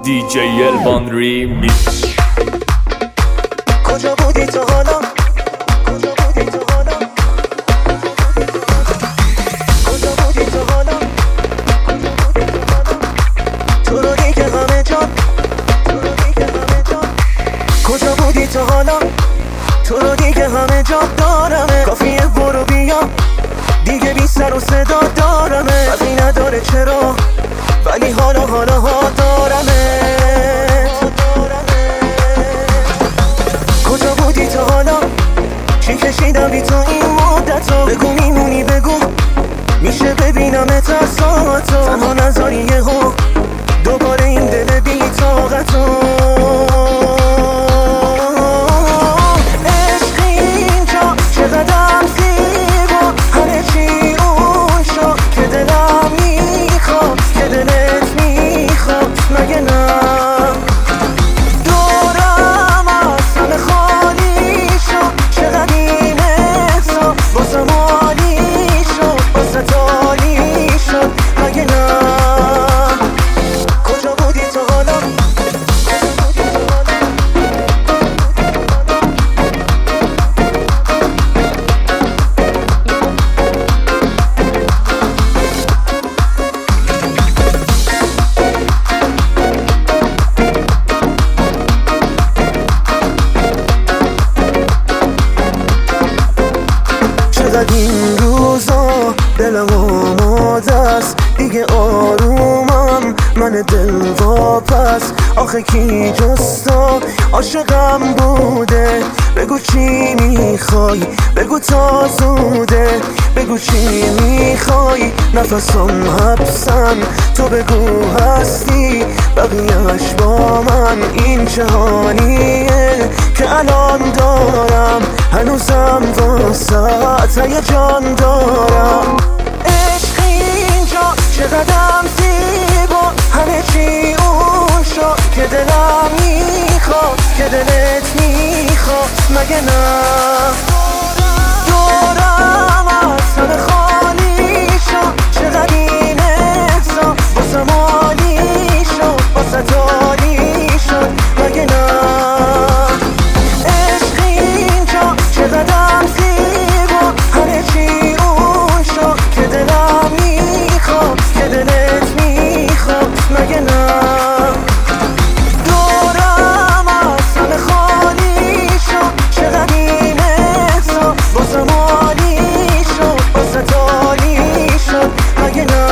DJ الوان ریمیکس. کجا بودی تو حالا؟ کجا بودی تو حالا؟ کجا بودی تو حالا؟ تو رو دیگه همه جا، تو رو دیگه همه جا. کجا بودی تو حالا؟ تو رو دیگه همه جا دارمه. کافیه برو بیا دیگه، بی سر و صدا دارمه. فرقی نداره چرا، ولی حالا دارمه. کجا بودی تو حالا؟ چی کشیدم بی تو این مدتو؟ بگو میمونی، بگو میشه ببینمت از ساعتو. تنها نذاری یهو دوباره این دل بی طاقتو. عشق اینجا چقدر زیبا، همه چی اون شو که دلم میخواد، که دلت میخواد مگه نه؟ دورم از همه خالی شد، چقدر این احسا باسم عالی شد، باسه تالی شد مگه نه؟ کجا بودی تو حالا؟ چقدر این روزا دلم آماده است، دیگه آرومم من دل واپس. آخه کی جز تو عاشقم بوده؟ بگو چی میخوای، بگو تا زوده. بگو چی میخوای، نفسم حبسن. تو بگو هستی بقیهش با من. این چه حالیه که الان دارم، هنوزم واسه هیجان دارم. عشق اینجا چقدر زیبا، همه چی اون شد که دلم میخواد، که دلت میخواد مگه نه؟ دورم از همه خالی شد، چقدر این احسا باسم عالی شد، باسه تالی شد مگه نه؟ عشق اینجا چقدر زیبا، همه چی اون شد که دلم میخواد، که دلت میخواد مگه نه؟ دورم از همه خالی شد، چقدر این احسا باسم عالی شد، باسه تالی شد مگه نه؟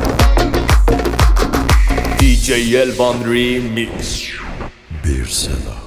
DJ الوان ریمیکس. Bir Seda.